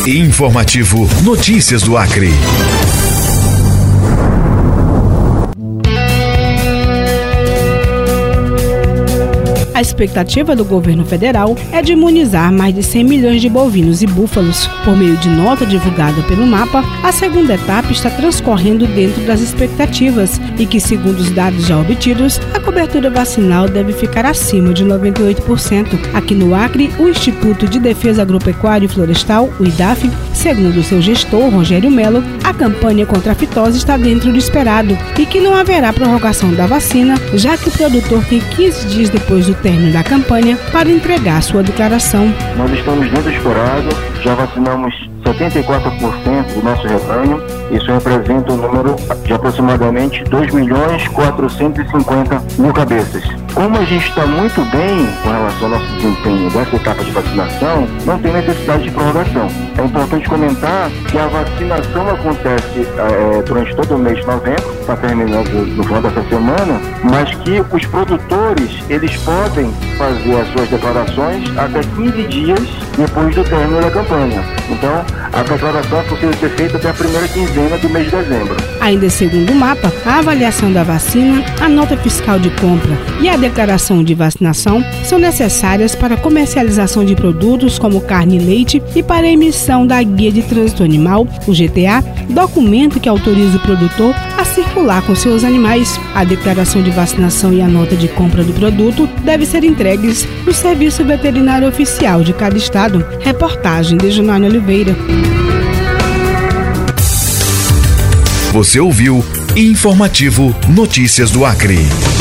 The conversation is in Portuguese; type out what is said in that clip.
Informativo Notícias do Acre. A expectativa do governo federal é de imunizar mais de 100 milhões de bovinos e búfalos. Por meio de nota divulgada pelo MAPA, a segunda etapa está transcorrendo dentro das expectativas e que, segundo os dados já obtidos, a cobertura vacinal deve ficar acima de 98%. Aqui no Acre, o Instituto de Defesa Agropecuária e Florestal, o IDAF, segundo seu gestor, Rogério Melo, a campanha contra a fitose está dentro do esperado e que não haverá prorrogação da vacina, já que o produtor tem 15 dias depois do término da campanha para entregar sua declaração. Nós estamos dentro do esperado, já vacinamos 74% do nosso rebanho. Isso representa um número de aproximadamente 2.450.000 cabeças. Como a gente está muito bem com relação ao nosso desempenho dessa etapa de vacinação, não tem necessidade de prorrogação. É importante comentar que a vacinação acontece durante todo o mês de novembro, está terminando no final dessa semana, mas que os produtores eles podem fazer as suas declarações até 15 dias depois do término da campanha. Então, a declaração é possível ser feita até a primeira quinzena do mês de dezembro. Ainda segundo o MAPA, a avaliação da vacina, a nota fiscal de compra e a declaração de vacinação são necessárias para a comercialização de produtos como carne e leite e para a emissão da Guia de Trânsito Animal, o GTA, documento que autoriza o produtor a circular com seus animais. A declaração de vacinação e a nota de compra do produto devem ser entregues no Serviço Veterinário Oficial de cada estado. Reportagem de Junônio Oliveira. Você ouviu Informativo Notícias do Acre.